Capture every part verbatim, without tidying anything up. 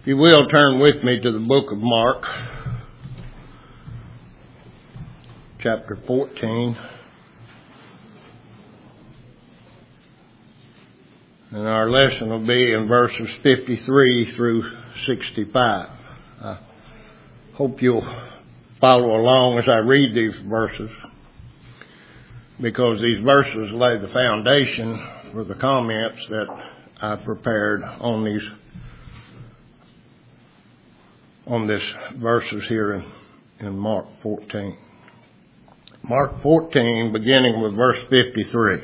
you will, turn with me to the book of Mark, chapter fourteen. And our lesson will be in verses fifty-three through sixty-five. I hope you'll follow along as I read these verses, because these verses lay the foundation for the comments that I prepared on these on this verses here in, in Mark fourteen. Mark fourteen, beginning with verse fifty-three.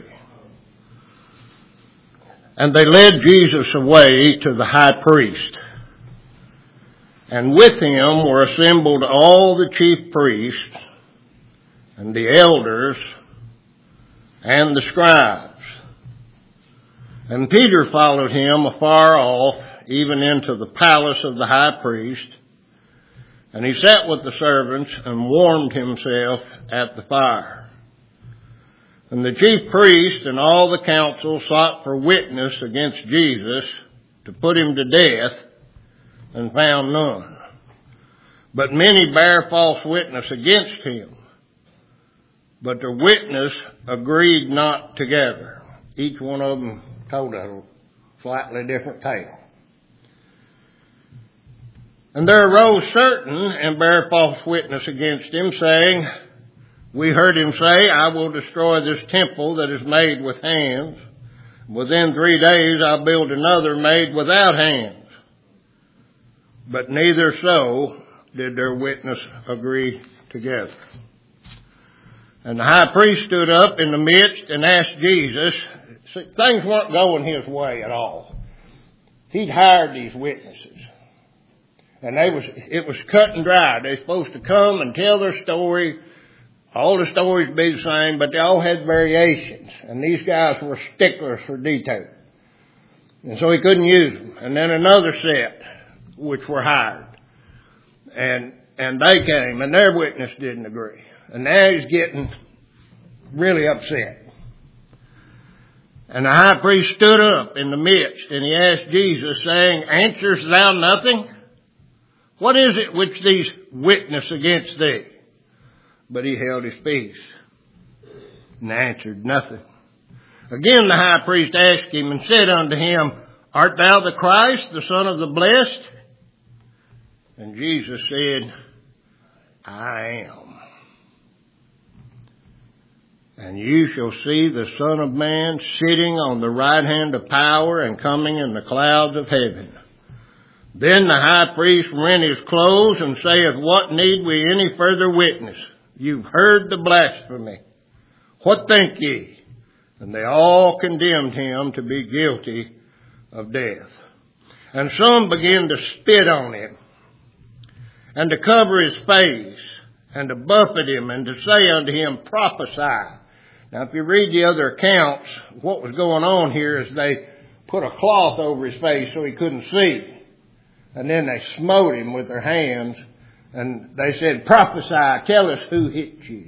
And they led Jesus away to the high priest, and with him were assembled all the chief priests and the elders and the scribes. And Peter followed him afar off, even into the palace of the high priest. And he sat with the servants and warmed himself at the fire. And the chief priest and all the council sought for witness against Jesus to put him to death, and found none. But many bare false witness against him. But the witness agreed not together. Each one of them told a slightly different tale. And there arose certain and bare false witness against him, saying, We heard him say, I will destroy this temple that is made with hands. Within three days I'll build another made without hands. But neither so did their witness agree together. And the high priest stood up in the midst and asked Jesus. See, things weren't going his way at all. He'd hired these witnesses. And they was it was cut and dry. They're supposed to come and tell their story. All the stories would be the same, but they all had variations. And these guys were sticklers for detail. And so he couldn't use them. And then another set, which were hired. And and they came, and their witness didn't agree. And now he's getting really upset. And the high priest stood up in the midst, and he asked Jesus, saying, Answerest thou nothing? What is it which these witness against thee? But he held his peace and answered nothing. Again the high priest asked him and said unto him, Art thou the Christ, the Son of the Blessed? And Jesus said, I am. And you shall see the Son of Man sitting on the right hand of power and coming in the clouds of heaven. Then the high priest rent his clothes and saith, What need we any further witness? You've heard the blasphemy. What think ye? And they all condemned him to be guilty of death. And some began to spit on him, and to cover his face, and to buffet him, and to say unto him, Prophesy. Now if you read the other accounts, what was going on here is they put a cloth over his face so he couldn't see. And then they smote him with their hands. And they said, Prophesy, tell us who hit you.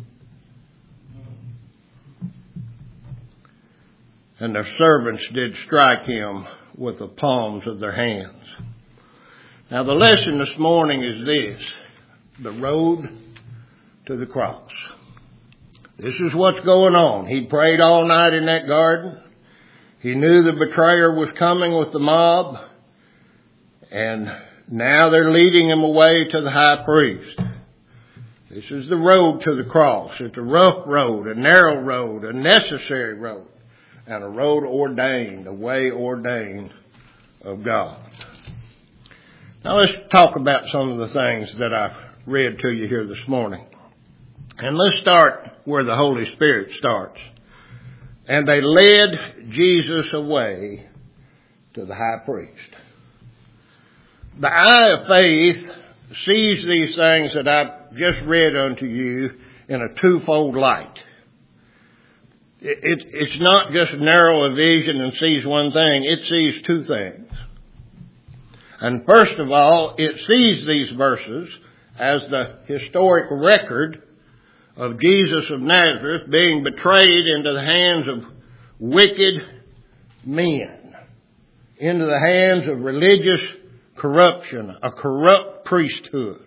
And their servants did strike him with the palms of their hands. Now the lesson this morning is this: the road to the cross. This is what's going on. He prayed all night in that garden. He knew the betrayer was coming with the mob. And now they're leading him away to the high priest. This is the road to the cross. It's a rough road, a narrow road, a necessary road, and a road ordained, a way ordained of God. Now let's talk about some of the things that I've read to you here this morning. And let's start where the Holy Spirit starts. And they led Jesus away to the high priest. The eye of faith sees these things that I've just read unto you in a twofold light. It, it, it's not just narrow a vision and sees one thing. It sees two things. And first of all, it sees these verses as the historic record of Jesus of Nazareth being betrayed into the hands of wicked men, into the hands of religious corruption, a corrupt priesthood.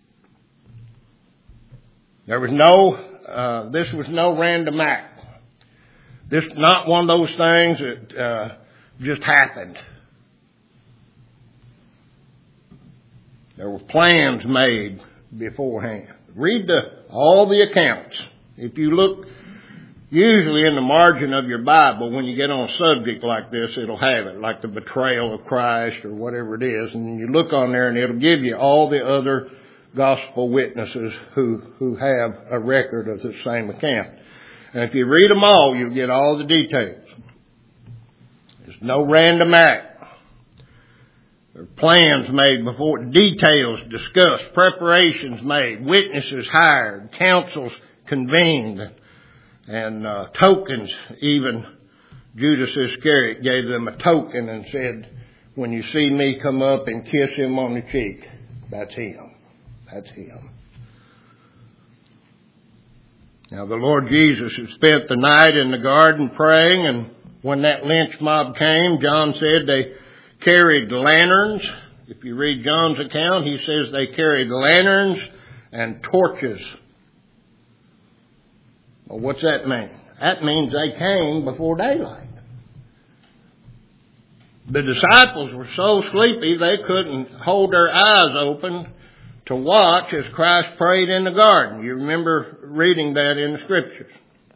There was no, uh, this was no random act. This is not one of those things that uh, just happened. There were plans made beforehand. Read the, all the accounts. If you look, usually in the margin of your Bible, when you get on a subject like this, it'll have it, like the betrayal of Christ or whatever it is. And you look on there and it'll give you all the other gospel witnesses who, who have a record of the same account. And if you read them all, you'll get all the details. There's no random act. There are plans made before, details discussed, preparations made, witnesses hired, councils convened, and uh, tokens. Even Judas Iscariot gave them a token and said, when you see me come up and kiss him on the cheek, that's him. That's him. Now the Lord Jesus had spent the night in the garden praying, and when that lynch mob came, John said they carried lanterns. If you read John's account, he says they carried lanterns and torches. Well, what's that mean? That means they came before daylight. The disciples were so sleepy they couldn't hold their eyes open to watch as Christ prayed in the garden. You remember reading that in the Scriptures.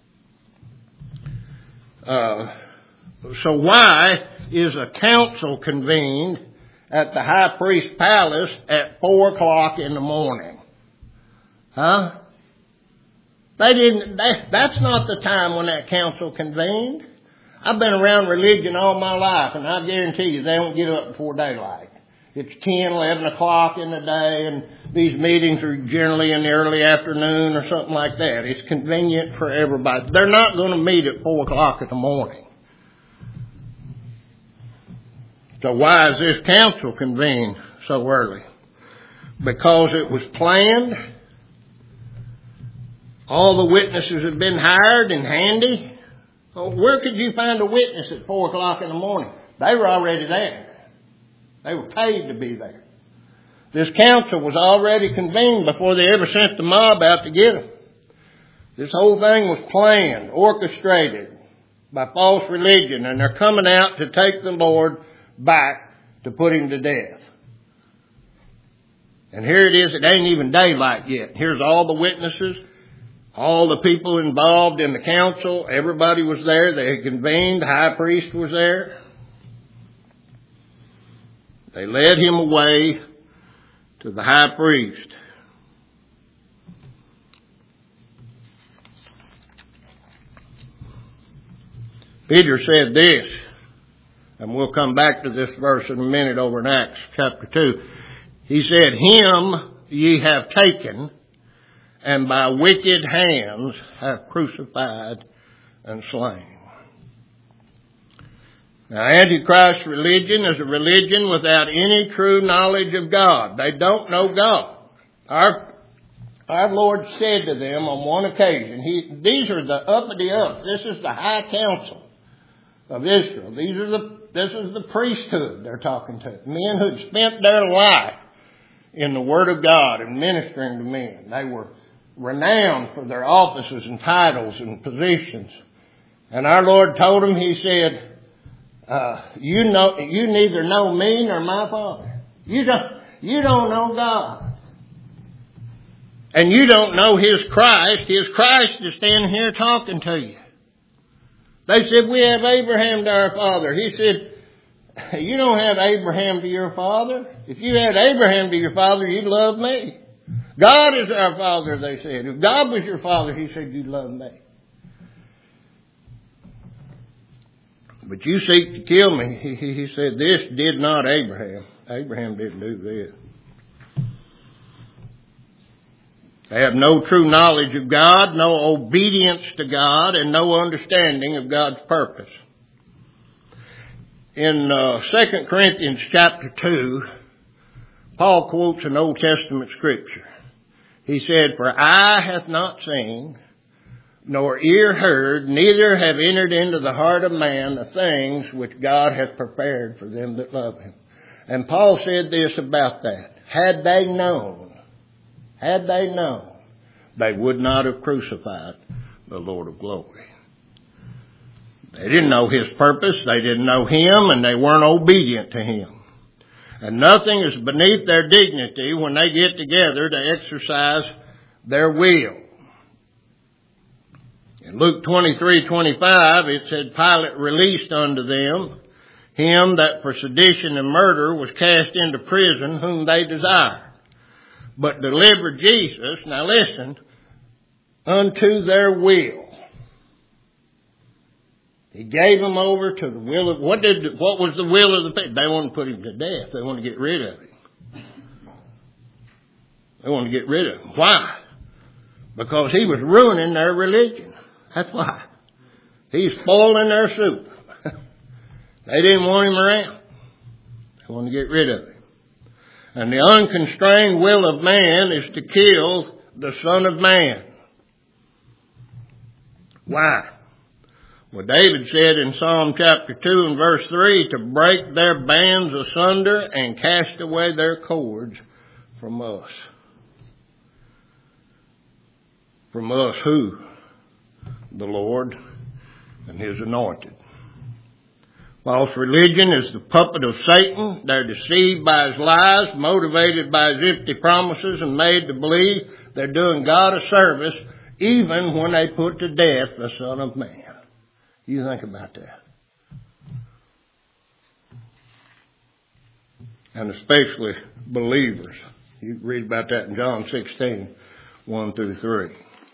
Uh, so why is a council convened at the high priest's palace at four o'clock in the morning? Huh? They didn't, that, that's not the time when that council convened. I've been around religion all my life, and I guarantee you they don't get up before daylight. It's ten, eleven o'clock in the day, and these meetings are generally in the early afternoon or something like that. It's convenient for everybody. They're not going to meet at four o'clock in the morning. So why is this council convened so early? Because it was planned. All the witnesses had been hired and handy. Well, where could you find a witness at four o'clock in the morning? They were already there. They were paid to be there. This council was already convened before they ever sent the mob out to get them. This whole thing was planned, orchestrated by false religion, and they're coming out to take the Lord back to put him to death. And here it is, it ain't even daylight yet. Here's all the witnesses, all the people involved in the council. Everybody was there. They had convened. The high priest was there. They led him away to the high priest. Peter said this, and we'll come back to this verse in a minute over in Acts chapter two. He said, him ye have taken, and by wicked hands have crucified and slain. Now, Antichrist religion is a religion without any true knowledge of God. They don't know God. Our, our Lord said to them on one occasion, he, these are the uppity up. This is the high council of Israel. These are the, this is the priesthood they're talking to. Men who had spent their life in the Word of God and ministering to men. They were renowned for their offices and titles and positions. And our Lord told them, he said, Uh, you know, you neither know me nor my Father. You don't, you don't know God. And you don't know His Christ. His Christ is standing here talking to you. They said, we have Abraham to our father. He said, you don't have Abraham to your father. If you had Abraham to your father, you'd love me. God is our father, they said. If God was your father, he said, you'd love me. But you seek to kill me. He, he, he said, this did not Abraham. Abraham didn't do this. They have no true knowledge of God, no obedience to God, and no understanding of God's purpose. In uh, Second Corinthians chapter two, Paul quotes an Old Testament scripture. He said, for eye hath not seen, nor ear heard, neither have entered into the heart of man the things which God hath prepared for them that love him. And Paul said this about that. Had they known, had they known, they would not have crucified the Lord of glory. They didn't know His purpose, they didn't know Him, and they weren't obedient to Him. And nothing is beneath their dignity when they get together to exercise their will. In Luke twenty-three twenty-five, it said, Pilate released unto them him that for sedition and murder was cast into prison, whom they desired, but delivered Jesus, now listen, unto their will. He gave him over to the will of, what did, what was the will of the people? They wanted to put him to death. They wanted to get rid of him. They wanted to get rid of him. Why? Because he was ruining their religion. That's why. He's spoiling their soup. They didn't want him around. They wanted to get rid of him. And the unconstrained will of man is to kill the Son of Man. Why? Well, David said in Psalm chapter two and verse three, to break their bands asunder and cast away their cords from us. From us who? The Lord and His anointed. False religion is the puppet of Satan. They're deceived by his lies, motivated by his empty promises, and made to believe they're doing God a service even when they put to death the Son of Man. You think about that. And especially believers. You can read about that in John sixteen, one through three.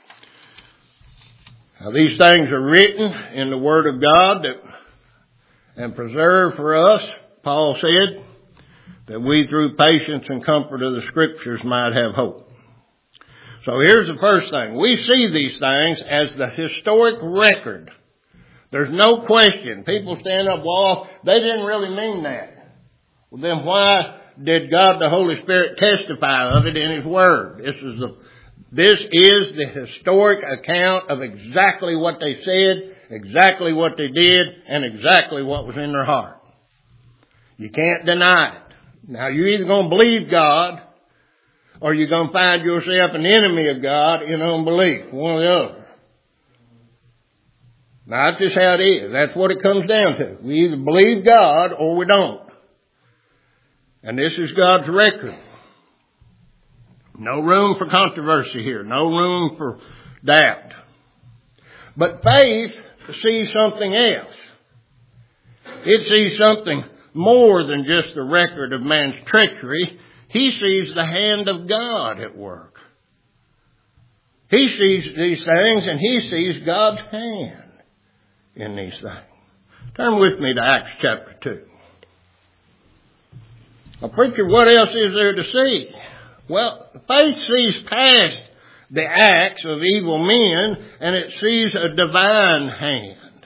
Now these things are written in the Word of God that, and preserved for us, Paul said, that we through patience and comfort of the Scriptures might have hope. So here's the first thing. We see these things as the historic record. There's no question. People stand up, well, they didn't really mean that. Well, then why did God the Holy Spirit testify of it in His Word? This is the, this is the historic account of exactly what they said, exactly what they did, and exactly what was in their heart. You can't deny it. Now, you're either going to believe God, or you're going to find yourself an enemy of God in unbelief, one or the other. Now, that's just how it is. That's what it comes down to. We either believe God or we don't. And this is God's record. No room for controversy here. No room for doubt. But faith sees something else. It sees something more than just the record of man's treachery. He sees the hand of God at work. He sees these things and he sees God's hand in these things. Turn with me to Acts chapter two. Now, preacher, what else is there to see? Well, faith sees past the acts of evil men, and it sees a divine hand.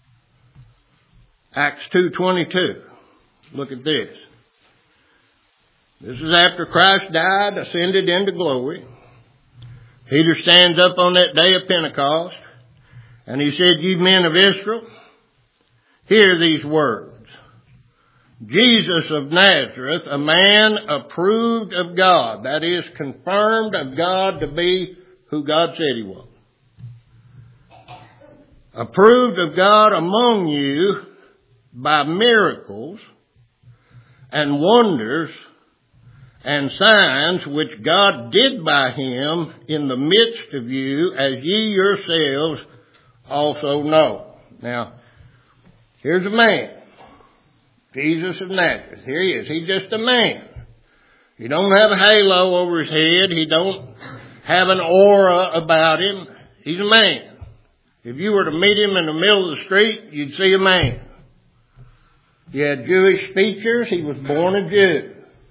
Acts two twenty-two. Look at this. This is after Christ died, ascended into glory. Peter stands up on that day of Pentecost, and he said, ye men of Israel, hear these words. Jesus of Nazareth, a man approved of God, that is, confirmed of God to be who God said He was. Approved of God among you by miracles and wonders and signs which God did by Him in the midst of you, as ye yourselves also know. Now, here's a man. Jesus of Nazareth. Here he is. He's just a man. He don't have a halo over his head. He don't have an aura about him. He's a man. If you were to meet him in the middle of the street, you'd see a man. He had Jewish features. He was born a Jew.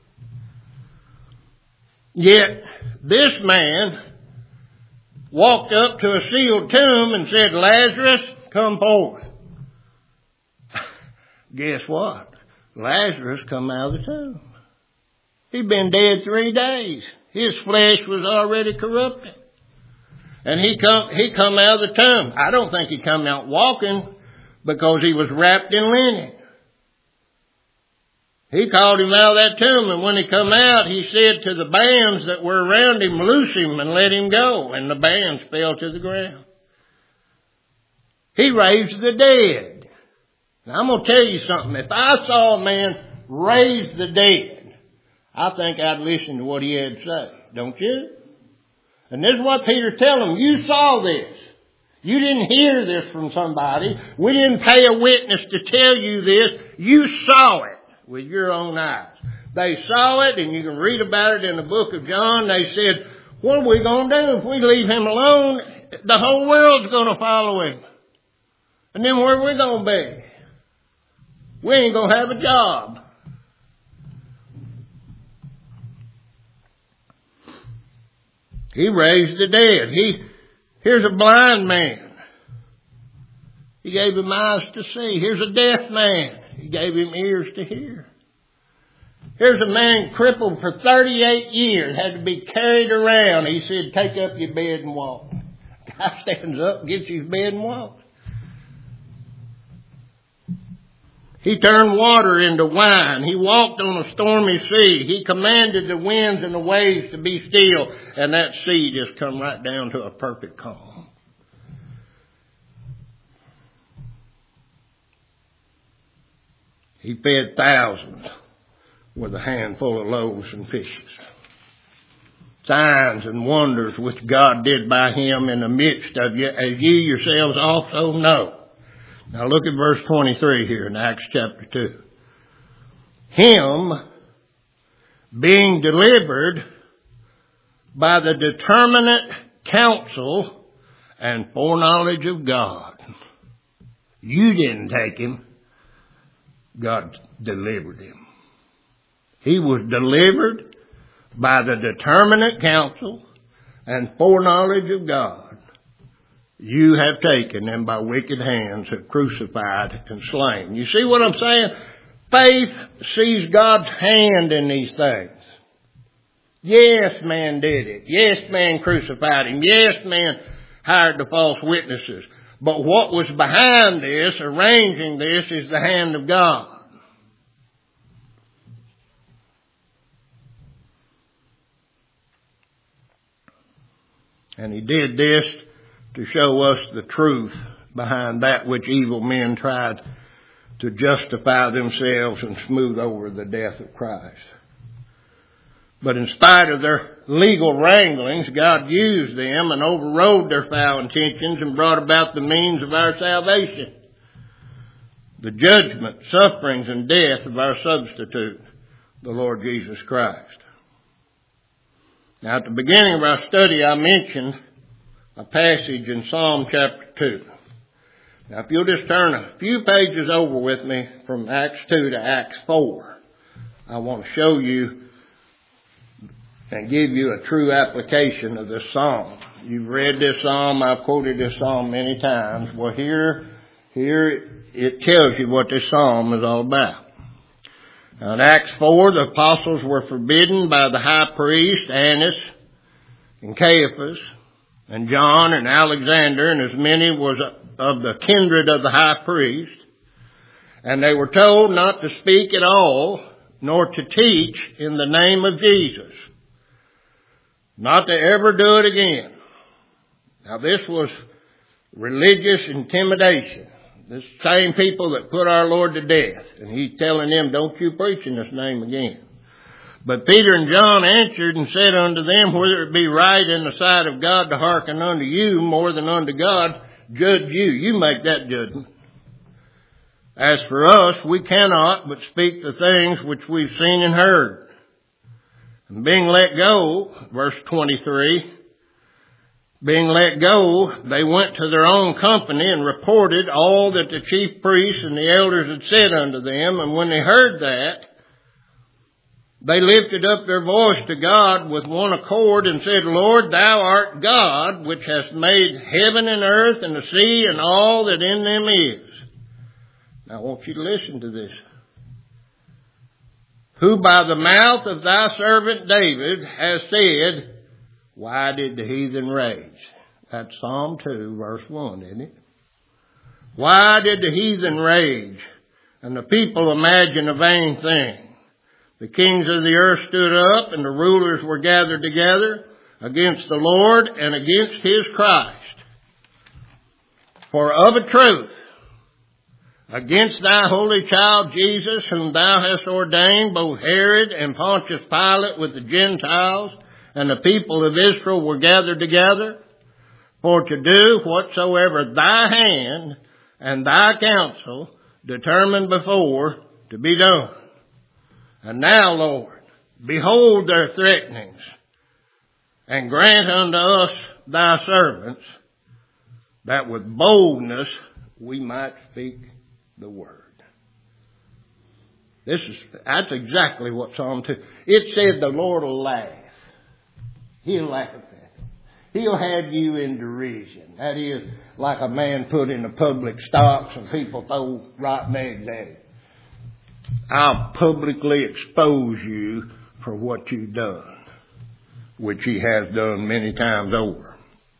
Yet, this man walked up to a sealed tomb and said, Lazarus, come forth. Guess what? Lazarus come out of the tomb. He'd been dead three days. His flesh was already corrupted. And he come, he come out of the tomb. I don't think he come out walking because he was wrapped in linen. He called him out of that tomb, and when he come out, he said to the bands that were around him, loose him and let him go. And the bands fell to the ground. He raised the dead. Now I'm going to tell you something. If I saw a man raise the dead, I think I'd listen to what he had to say. Don't you? And this is what Peter's telling them. You saw this. You didn't hear this from somebody. We didn't pay a witness to tell you this. You saw it with your own eyes. They saw it, and you can read about it in the book of John. They said, what are we going to do if we leave him alone? The whole world's going to follow him. And then where are we going to be? We ain't going to have a job. He raised the dead. He, here's a blind man. He gave him eyes to see. Here's a deaf man. He gave him ears to hear. Here's a man crippled for thirty-eight years, had to be carried around. He said, take up your bed and walk. Guy stands up, gets his bed and walks. He turned water into wine. He walked on a stormy sea. He commanded the winds and the waves to be still. And that sea just come right down to a perfect calm. He fed thousands with a handful of loaves and fishes. Signs and wonders which God did by him in the midst of you, as you yourselves also know. Now look at verse twenty-three here in Acts chapter two. Him being delivered by the determinate counsel and foreknowledge of God. You didn't take him. God delivered him. He was delivered by the determinate counsel and foreknowledge of God. You have taken and by wicked hands have crucified and slain. You see what I'm saying? Faith sees God's hand in these things. Yes, man did it. Yes, man crucified him. Yes, man hired the false witnesses. But what was behind this, arranging this, is the hand of God. And he did this to show us the truth behind that which evil men tried to justify themselves and smooth over the death of Christ. But in spite of their legal wranglings, God used them and overrode their foul intentions and brought about the means of our salvation. The judgment, sufferings, and death of our substitute, the Lord Jesus Christ. Now at the beginning of our study I mentioned a passage in Psalm chapter two. Now if you'll just turn a few pages over with me from Acts two to Acts four, I want to show you and give you a true application of this psalm. You've read this psalm, I've quoted this psalm many times. Well here, here it tells you what this psalm is all about. Now in Acts four, the apostles were forbidden by the high priest, Annas and Caiaphas, and John and Alexander, and as many was of the kindred of the high priest. And they were told not to speak at all, nor to teach in the name of Jesus. Not to ever do it again. Now this was religious intimidation. The same people that put our Lord to death. And he's telling them, don't you preach in this name again. But Peter and John answered and said unto them, whether it be right in the sight of God to hearken unto you more than unto God, judge you. You make that judgment. As for us, we cannot but speak the things which we've seen and heard. And being let go, verse twenty-three, being let go, they went to their own company and reported all that the chief priests and the elders had said unto them. And when they heard that, they lifted up their voice to God with one accord and said, Lord, thou art God, which hast made heaven and earth and the sea and all that in them is. Now I want you to listen to this. Who by the mouth of thy servant David has said, why did the heathen rage? That's Psalm two, verse one, isn't it? Why did the heathen rage and the people imagine a vain thing? The kings of the earth stood up, and the rulers were gathered together against the Lord and against his Christ. For of a truth, against thy holy child Jesus, whom thou hast ordained, both Herod and Pontius Pilate with the Gentiles and the people of Israel were gathered together, for to do whatsoever thy hand and thy counsel determined before to be done. And now, Lord, behold their threatenings, and grant unto us thy servants, that with boldness we might speak the word. This is, that's exactly what Psalm two, it said the Lord will laugh. He'll laugh at it. He'll have you in derision. That is like a man put in the public stocks and people throw rotten eggs at him. I'll publicly expose you for what you've done, which he has done many times over.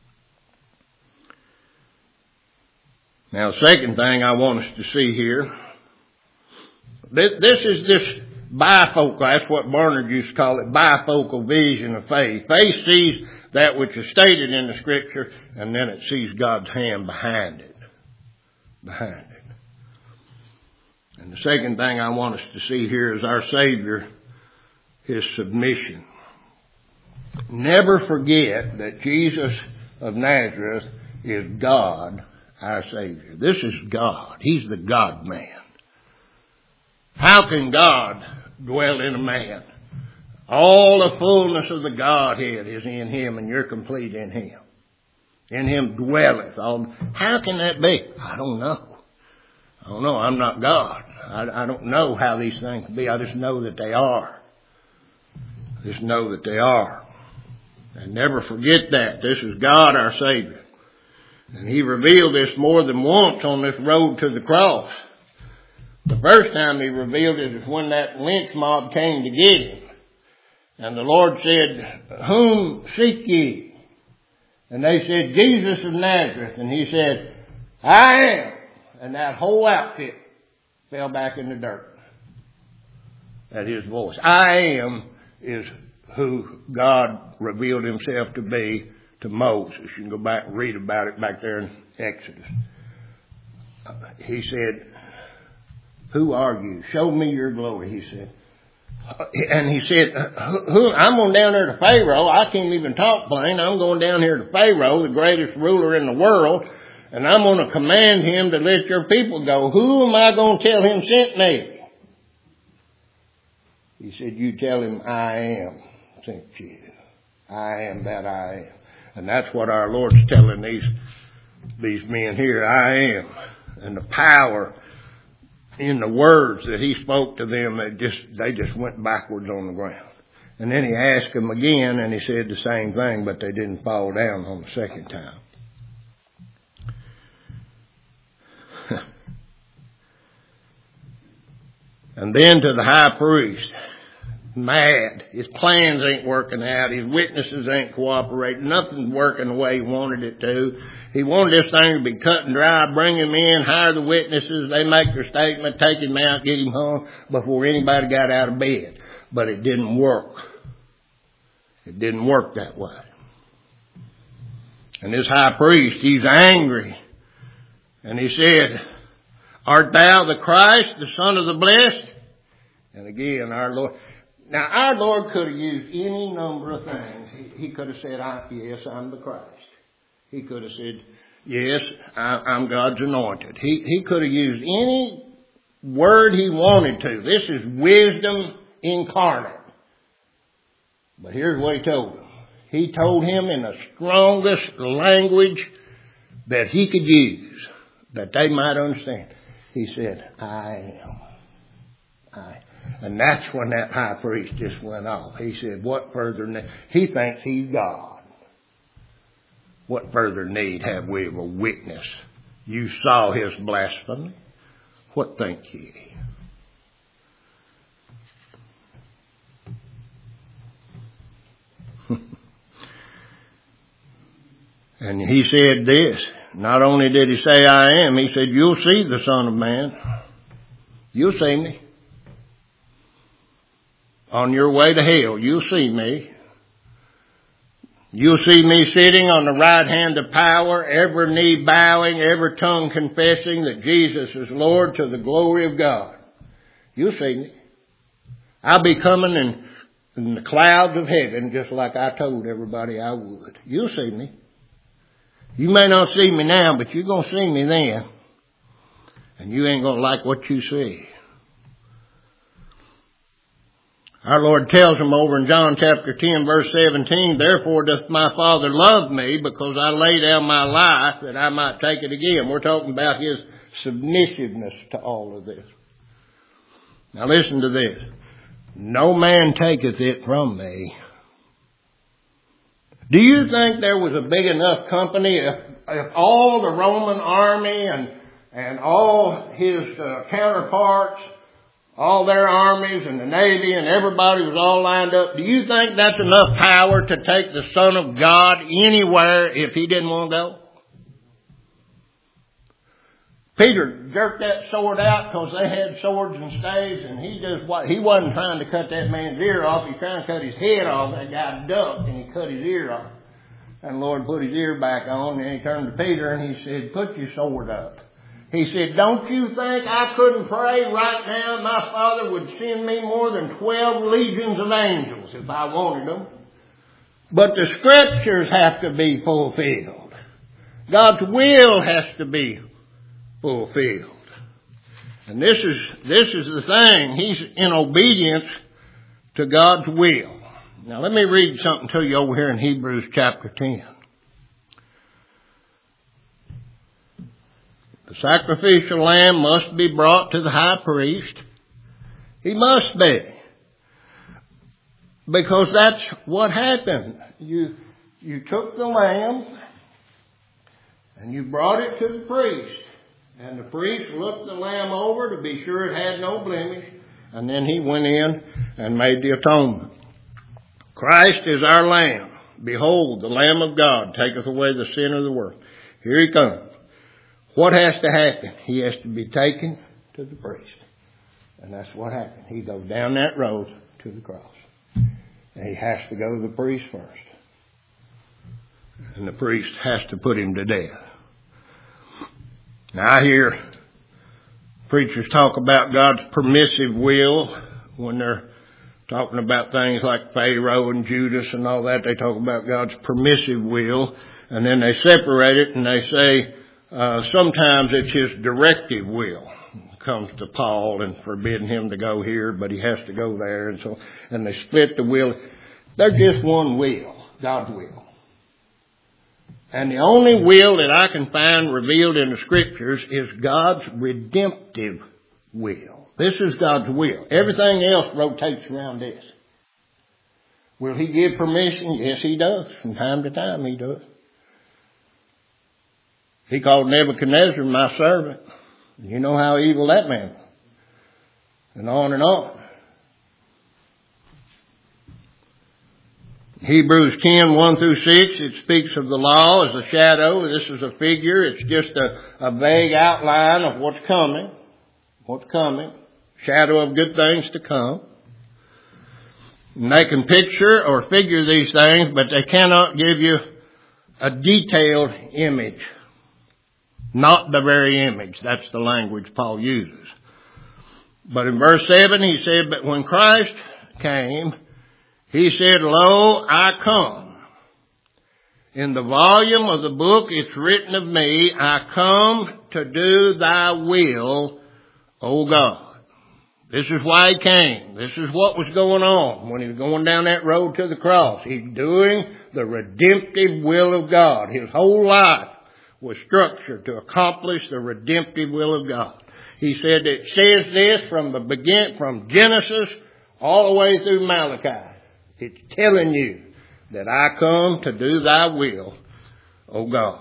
Now, the second thing I want us to see here, this, this is this bifocal, that's what Barnard used to call it, bifocal vision of faith. Faith sees that which is stated in the Scripture, and then it sees God's hand behind it. Behind it. And the second thing I want us to see here is our Savior, his submission. Never forget that Jesus of Nazareth is God, our Savior. This is God. He's the God-man. How can God dwell in a man? All the fullness of the Godhead is in him, and you're complete in him. In him dwelleth all. How can that be? I don't know. I don't know. I'm not God. I, I don't know how these things be. I just know that they are. Just know that they are. And never forget that. This is God, our Savior. And he revealed this more than once on this road to the cross. The first time he revealed it is when that lynch mob came to get him. And the Lord said, "Whom seek ye?" And they said, "Jesus of Nazareth." And he said, "I am." And that whole outfit fell back in the dirt at his voice. I am is who God revealed himself to be to Moses. You can go back and read about it back there in Exodus. Uh, he said, "Who are you? Show me your glory," he said. And he said, who, I'm going down there to Pharaoh. I can't even talk plain. I'm going down here to Pharaoh, the greatest ruler in the world, and I'm going to command him to let your people go. Who am I going to tell him sent me? He said, "You tell him I am sent you. I am that I am." And that's what our Lord's telling these, these men here. I am. And the power in the words that he spoke to them, they just, they just went backwards on the ground. And then he asked them again, and he said the same thing, but they didn't fall down on the second time. And then to the high priest, mad. His plans ain't working out. His witnesses ain't cooperating. Nothing's working the way he wanted it to. He wanted this thing to be cut and dry. Bring him in, hire the witnesses. They make their statement, take him out, get him home before anybody got out of bed. But it didn't work. It didn't work that way. And this high priest, he's angry. And he said, "Art thou the Christ, the Son of the Blessed?" And again, our Lord... Now, our Lord could have used any number of things. He, he could have said, I, yes, I'm the Christ. He could have said, yes, I, I'm God's anointed. He, he could have used any word he wanted to. This is wisdom incarnate. But here's what he told him. He told him in the strongest language that he could use, that they might understand. He said, I am. I And that's when that high priest just went off. He said, what further need? He thinks he's God. What further need have we of a witness? You saw his blasphemy. What think ye? And he said this. Not only did he say, I am, he said, you'll see the Son of Man. You'll see me. on your way to hell. You'll see me. You'll see me sitting on the right hand of power, every knee bowing, every tongue confessing that Jesus is Lord to the glory of God. You'll see me. I'll be coming in, in the clouds of heaven just like I told everybody I would. You'll see me. You may not see me now, but you're going to see me then. And you ain't going to like what you see. Our Lord tells them over in John chapter ten verse seventeen, therefore doth my Father love me because I lay down my life that I might take it again. We're talking about His submissiveness to all of this. Now listen to this. No man taketh it from me. Do you think there was a big enough company if, if all the Roman army and, and all his uh, counterparts, all their armies and the Navy and everybody was all lined up. Do you think that's enough power to take the Son of God anywhere if He didn't want to go? Peter jerked that sword out because they had swords and staves, and he just he wasn't trying to cut that man's ear off. He was trying to cut his head off. That guy ducked and he cut his ear off. And the Lord put his ear back on, and he turned to Peter and he said, put your sword up. He said, don't you think I couldn't pray right now? My Father would send me more than twelve legions of angels if I wanted them. But the Scriptures have to be fulfilled. God's will has to be fulfilled. And this is, this is the thing. He's in obedience to God's will. Now let me read something to you over here in Hebrews chapter ten. The sacrificial lamb must be brought to the high priest. He must be. Because that's what happened. You, you took the lamb and you brought it to the priest. And the priest looked the lamb over to be sure it had no blemish. And then he went in and made the atonement. Christ is our lamb. Behold, the Lamb of God taketh away the sin of the world. Here He comes. What has to happen? He has to be taken to the priest. And that's what happened. He goes down that road to the cross. And he has to go to the priest first. And the priest has to put him to death. Now I hear preachers talk about God's permissive will when they're talking about things like Pharaoh and Judas and all that. They talk about God's permissive will. And then they separate it and they say, Uh, sometimes it's His directive will. It comes to Paul and forbidding him to go here, but he has to go there. And so, and they split the will. They're just one will, God's will. And the only will that I can find revealed in the Scriptures is God's redemptive will. This is God's will. Everything else rotates around this. Will He give permission? Yes, He does. From time to time He does. He called Nebuchadnezzar my servant. You know how evil that man was. And on and on. Hebrews ten, one through six, it speaks of the law as a shadow. This is a figure. It's just a, a vague outline of what's coming. What's coming. Shadow of good things to come. And they can picture or figure these things, but they cannot give you a detailed image. Not the very image. That's the language Paul uses. But in verse seven he said, but when Christ came, He said, Lo, I come. In the volume of the book it's written of me, I come to do thy will, O God. This is why He came. This is what was going on when He was going down that road to the cross. He's doing the redemptive will of God. His whole life was structured to accomplish the redemptive will of God. He said it says this from the begin, from Genesis all the way through Malachi. It's telling you that I come to do thy will, O God.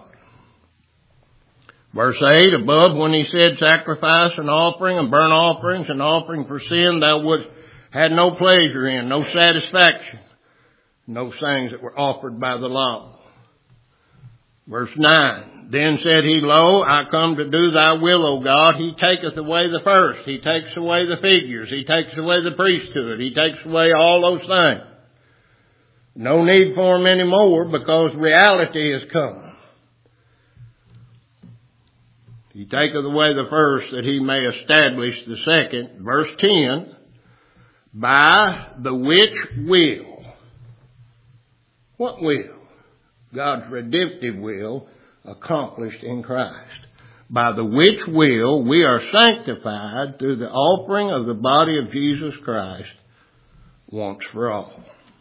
Verse eight, above when He said sacrifice and offering and burnt offerings and offering for sin, thou would had no pleasure in, no satisfaction, no things that were offered by the law. Verse nine, then said he, Lo, I come to do thy will, O God. He taketh away the first. He takes away the figures. He takes away the priesthood. He takes away all those things. No need for them anymore because reality has come. He taketh away the first that he may establish the second. Verse ten, by the which will. What will? God's redemptive will accomplished in Christ. By the which will we are sanctified through the offering of the body of Jesus Christ once for all.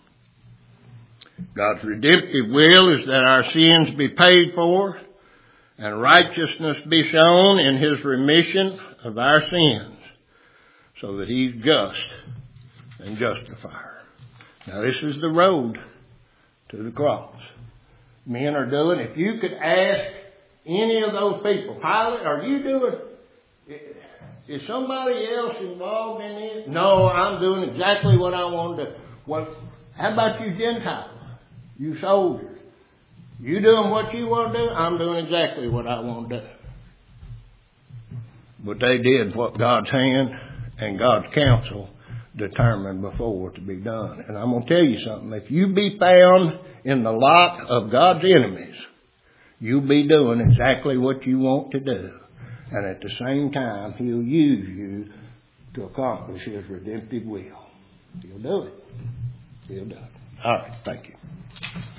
God's redemptive will is that our sins be paid for and righteousness be shown in His remission of our sins so that He's just and justifier. Now this is the road to the cross. Men are doing. If you could ask any of those people, Pilate, are you doing, is somebody else involved in it? No, I'm doing exactly what I want to do. Well, how about you Gentiles? You soldiers? You doing what you want to do? I'm doing exactly what I want to do. But they did what God's hand and God's counsel determined before to be done. And I'm going to tell you something. If you be found in the lot of God's enemies, you'll be doing exactly what you want to do. And at the same time, He'll use you to accomplish His redemptive will. He'll do it. He'll do it. All right. Thank you.